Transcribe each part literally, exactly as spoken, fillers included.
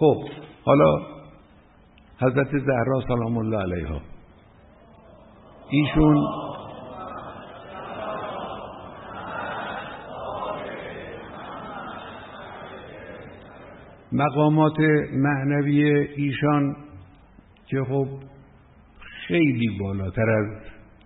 خب حالا حضرت زهرا سلام الله علیها، ایشون مقامات معنوی ایشان که خب خیلی بالاتر از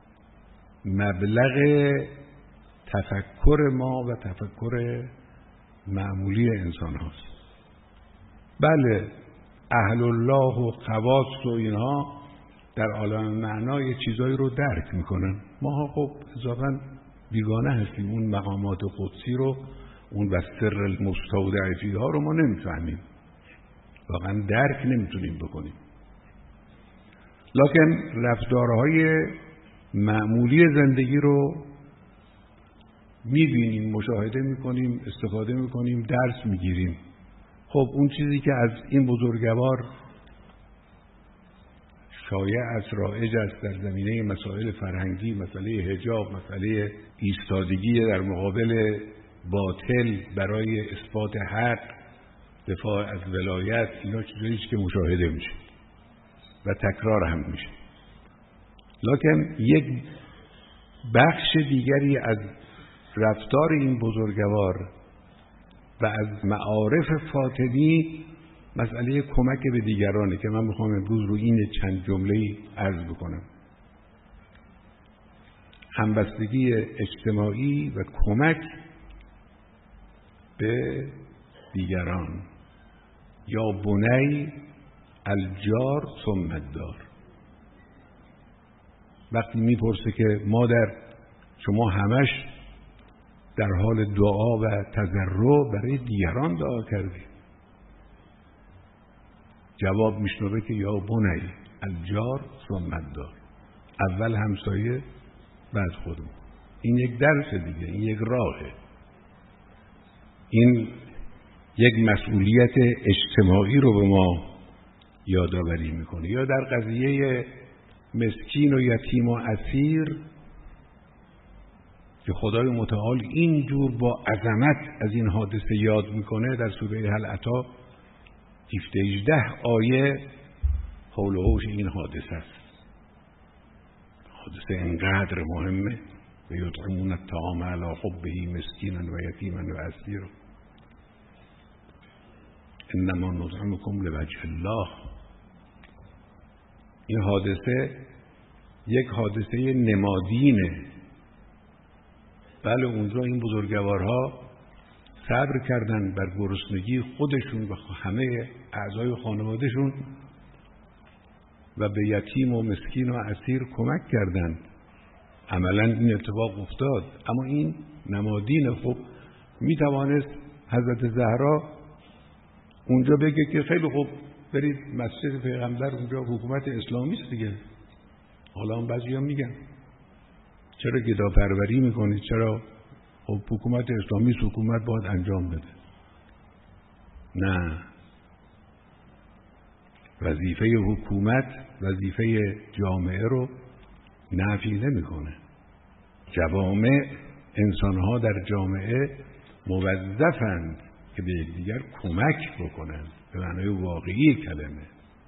مبلغ تفکر ما و تفکر معمولی انسان هاست. بله اهل الله و خواص و اینها در عالم معنا یه چیزایی رو درک میکنن، ما ها خب اضافاً بیگانه هستیم، اون مقامات قدسی رو، اون و سر المستودع فیها رو ما نمیفهمیم، واقعا درک نمیتونیم بکنیم. لکن رفتارهای معمولی زندگی رو میبینیم، مشاهده میکنیم، استفاده میکنیم، درس میگیریم. خب اون چیزی که از این بزرگوار شایع است، رایج است در زمینه مسائل فرهنگی، مسئله حجاب، مسئله ایستادگی در مقابل باطل برای اثبات حق، دفاع از ولایت، اینا چیزایی که مشاهده میشه و تکرار هم میشه. لکن یک بخش دیگری از رفتار این بزرگوار و از معارف فاطمی مسئله کمک به دیگرانه که من میخوام امروز رو این چند جمله‌ای عرض بکنم. همبستگی اجتماعی و کمک به دیگران، یا بنی الجار ثم الدار. وقتی میپرسه که مادر شما همش در حال دعا و تضرع برای دیگران دعا کردی، جواب میشنوه که یا بنی الجار ثم الدار، اول همسایه بعد خودمون. این یک درس دیگه، این یک راهه، این یک مسئولیت اجتماعی رو به ما یادآوری میکنه. یا در قضیه مسکین و یتیم و اسیر که خدای متعال اینجور با عظمت از این حادثه یاد میکنه در سوره هل اتی هفده هجده آیه حول و حوش این حادثه است. حادثه انقدر مهمه. و یطعمون الطعام علی حبه مسکینا و یتیما و اسیرا انما نطعمکم لوجه الله. این حادثه یک حادثه نمادینه. بله اونجا این بزرگوارها صبر کردن بر گرسنگی خودشون و همه اعضای خانوادهشون و به یتیم و مسکین و اسیر کمک کردند. عملا این اتفاق افتاد، اما این نمادین. خب می توانست حضرت زهرا اونجا بگه که خیلی خوب برید مسجد پیغمبر، اونجا حکومت اسلامی است دیگه. حالا هم بعضی هم میگن چرا گداپروری میکنید، چرا خب حکومت اسلامی حکومت باید انجام بده. نه، وظیفه حکومت وظیفه جامعه رو نفی نمیکنه. جوامع، انسانها در جامعه موظفند که به یکدیگر کمک بکنند به معنای واقعی کلمه،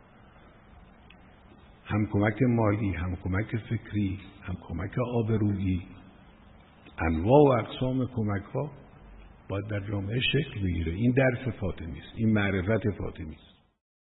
هم کمک مالی، هم کمک فکری، هم کمک آبرویی. انواع و اقسام کمک ها باید در جامعه شکل بگیره. این درس فاطمی است، این معرفت فاطمی است.